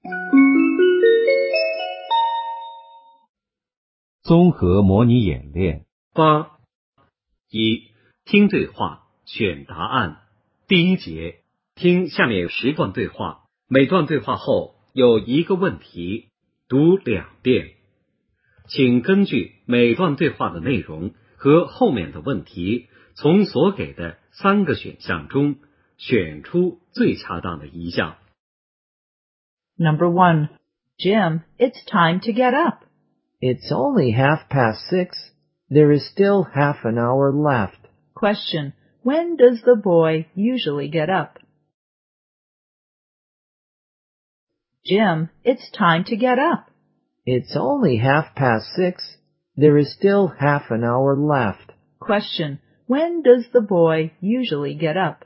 综合模拟演练。 8. 1. 听对话，选答案。第一节，听下面10段对话，每段对话后有一个问题，读2遍。请根据每段对话的内容和后面的问题，从所给的3个选项中选出最恰当的一项。 Number 1. Jim, it's time to get up. It's only 6:30. There is still half an hour left. Question. When does the boy usually get up? Jim, it's time to get up. It's only 6:30. There is still half an hour left. Question. When does the boy usually get up?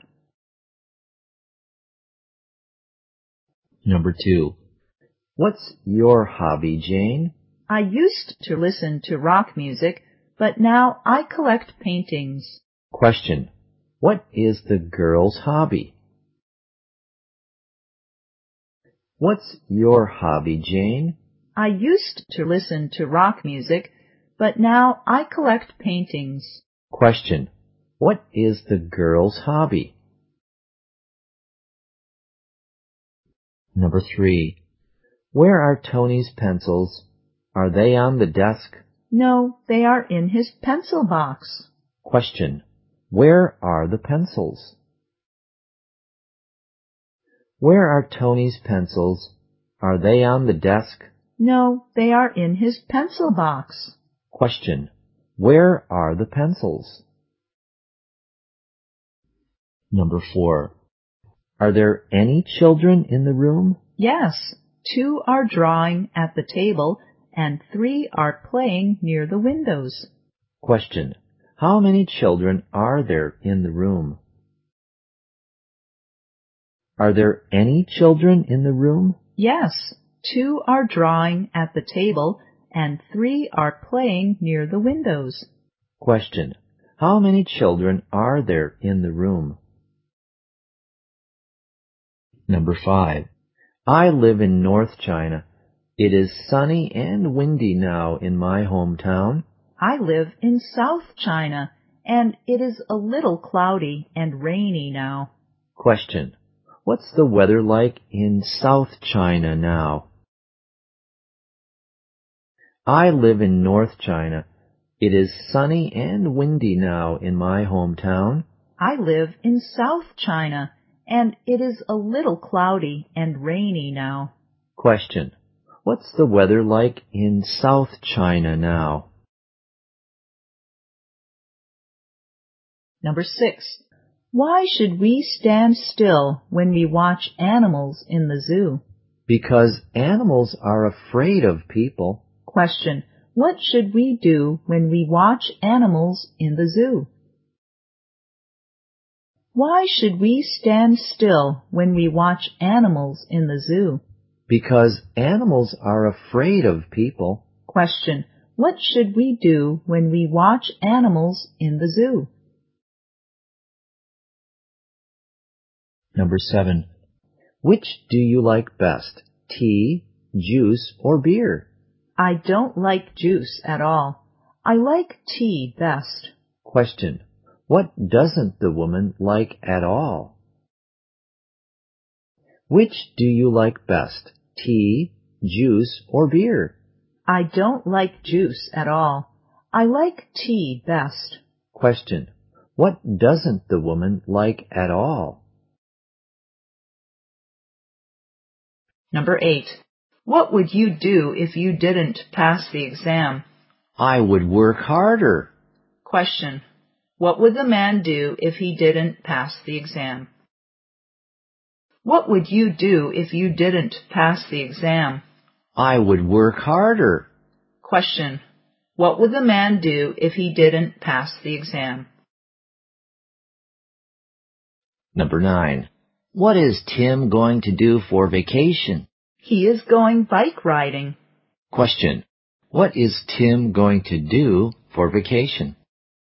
Number 2. What's your hobby, Jane? I used to listen to rock music, but now I collect paintings. Question. What is the girl's hobby? What's your hobby, Jane? I used to listen to rock music, but now I collect paintings. Question. What is the girl's hobby? Number 3. Where are Tony's pencils? Are they on the desk? No, they are in his pencil box. Question. Where are the pencils? Where are Tony's pencils? Are they on the desk? No, they are in his pencil box. Question. Where are the pencils? Number 4. Are there any children in the room? Yes, 2 are drawing at the table and 3 are playing near the windows. Question. How many children are there in the room? Are there any children in the room? Yes, 2 are drawing at the table and 3 are playing near the windows. Question. How many children are there in the room? Number 5. I live in North China. It is sunny and windy now in my hometown. I live in South China, and it is a little cloudy and rainy now. Question. What's the weather like in South China now? I live in North China. It is sunny and windy now in my hometown. I live in South China, and it is a little cloudy and rainy now. Question. What's the weather like in South China now? Number 6. Why should we stand still when we watch animals in the zoo? Because animals are afraid of people. Question. What should we do when we watch animals in the zoo? Why should we stand still when we watch animals in the zoo? Because animals are afraid of people. Question. What should we do when we watch animals in the zoo? Number 7. Which do you like best, tea, juice, or beer? I don't like juice at all. I like tea best. Question. What doesn't the woman like at all? Which do you like best, tea, juice, or beer? I don't like juice at all. I like tea best. Question. What doesn't the woman like at all? Number 8. What would you do if you didn't pass the exam? I would work harder. Question. What would the man do if he didn't pass the exam? What would you do if you didn't pass the exam? I would work harder. Question. What would the man do if he didn't pass the exam? Number 9. What is Tim going to do for vacation? He is going bike riding. Question. What is Tim going to do for vacation?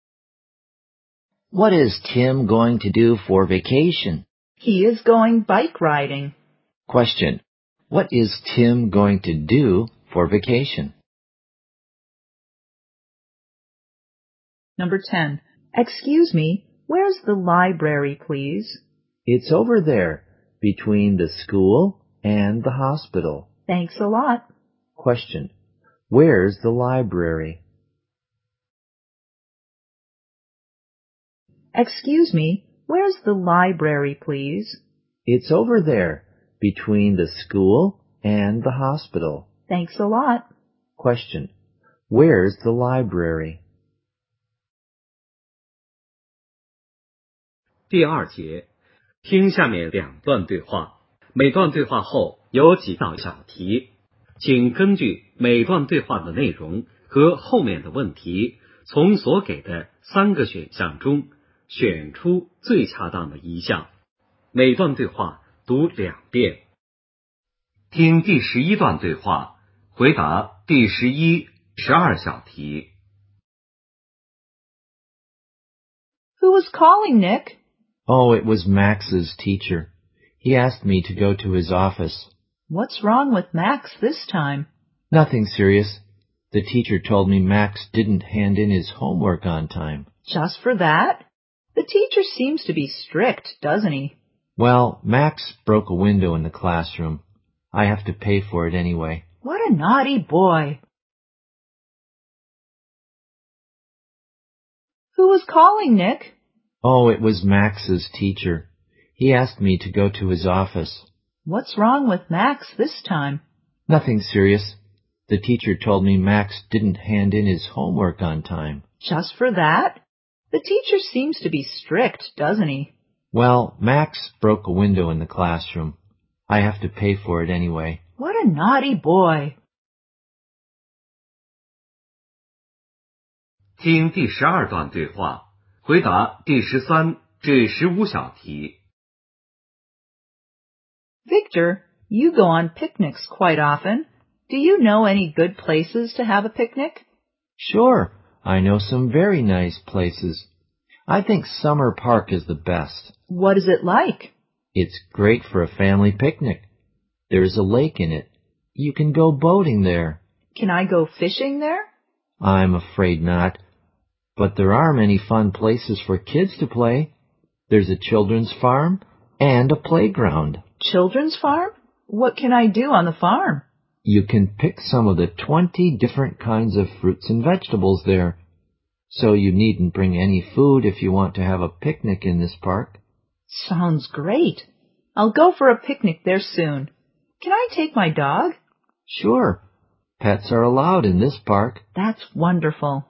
What is Tim going to do for vacation? He is going bike riding. Question. What is Tim going to do for vacation? Number 10. Excuse me, where's the library, please? It's over there, between the school and the hospital. Thanks a lot. Question. Where's the library? Excuse me, where's the library, please? It's over there, between the school and the hospital. Thanks a lot. Question. Where's the library? 第二节，听下面两段对话，每段对话后有几道小题，请根据每段对话的内容和后面的问题，从所给的3个选项中选出最恰当的一项。每段对话读2遍。听第11段对话，回答第11、12小题。 Who was calling, Nick? Oh, it was Max's teacher. He asked me to go to his office. What's wrong with Max this time? Nothing serious. The teacher told me Max didn't hand in his homework on time. Just for that? The teacher seems to be strict, doesn't he? Well, Max broke a window in the classroom. I have to pay for it anyway. What a naughty boy. Who was calling, Nick? Oh, it was Max's teacher. He asked me to go to his office. What's wrong with Max this time? Nothing serious. The teacher told me Max didn't hand in his homework on time. Just for that? The teacher seems to be strict, doesn't he? Well, Max broke a window in the classroom. I have to pay for it anyway. What a naughty boy. 听第12段对话，回答第13至15小题。 Victor, you go on picnics quite often. Do you know any good places to have a picnic? Sure, I know some very nice places. I think Summer Park is the best. What is it like? It's great for a family picnic. There's a lake in it. You can go boating there. Can I go fishing there? I'm afraid not. But there are many fun places for kids to play. There's a children's farm and a playground. Children's farm? What can I do on the farm? You can pick some of the 20 different kinds of fruits and vegetables there. So you needn't bring any food if you want to have a picnic in this park. Sounds great. I'll go for a picnic there soon. Can I take my dog? Sure. Pets are allowed in this park. That's wonderful.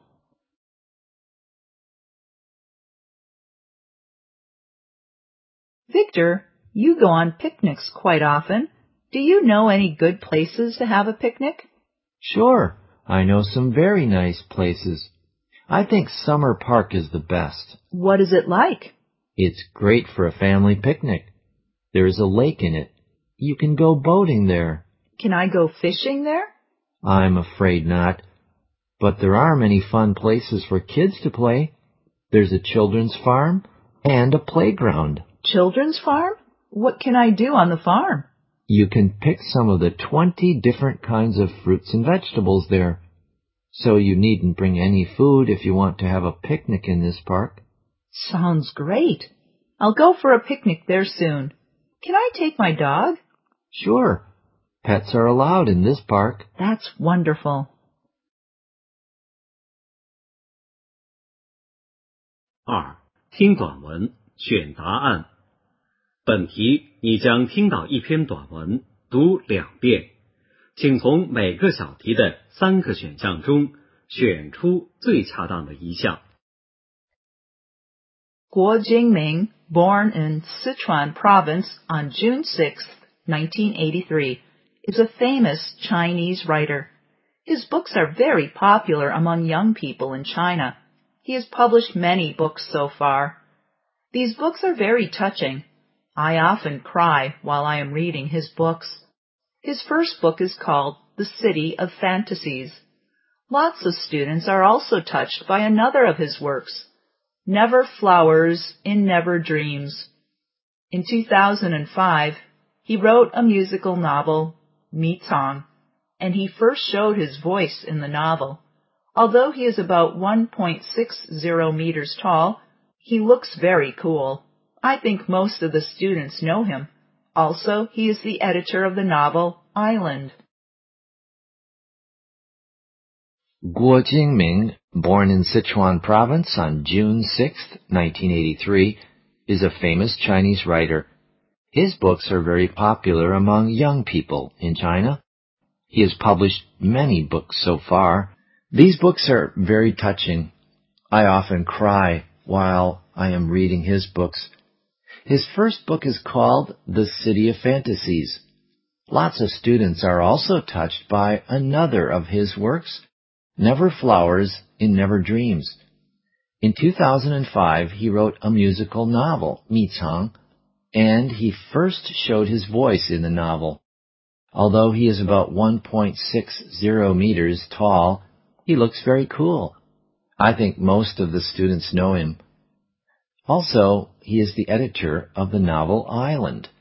Victor, you go on picnics quite often. Do you know any good places to have a picnic? Sure, I know some very nice places. I think Summer Park is the best. What is it like? It's great for a family picnic. There's a lake in it. You can go boating there. Can I go fishing there? I'm afraid not. But there are many fun places for kids to play. There's a children's farm and a playground. Children's farm? What can I do on the farm? You can pick some of the 20 different kinds of fruits and vegetables there. So you needn't bring any food if you want to have a picnic in this park. Sounds great. I'll go for a picnic there soon. Can I take my dog? Sure. Pets are allowed in this park. That's wonderful. 2. 听短文，选答案。本题你将听到一篇短文，读2遍，请从每个小题的3个选项中选出最恰当的一项。 Guo Jingming, born in Sichuan province on June 6, 1983, is a famous Chinese writer. His books are very popular among young people in China. He has published many books so far. These books are very touching. I often cry while I am reading his books. His first book is called The City of Fantasies. Lots of students are also touched by another of his works, Never Flowers in Never Dreams. In 2005, he wrote a musical novel, Mitsang, and he first showed his voice in the novel. Although he is about 1.60 meters tall, he looks very cool. I think most of the students know him. Also, he is the editor of the novel Island. Guo Jingming, born in Sichuan province on June 6, 1983, is a famous Chinese writer. His books are very popular among young people in China. He has published many books so far. These books are very touching. I often cry while I am reading his books. His first book is called The City of Fantasies. Lots of students are also touched by another of his works, Never Flowers in Never Dreams. In 2005, he wrote a musical novel, Mitsang, and he first showed his voice in the novel. Although he is about 1.60 meters tall, he looks very cool. I think most of the students know him. Also, he is the editor of the novel Island.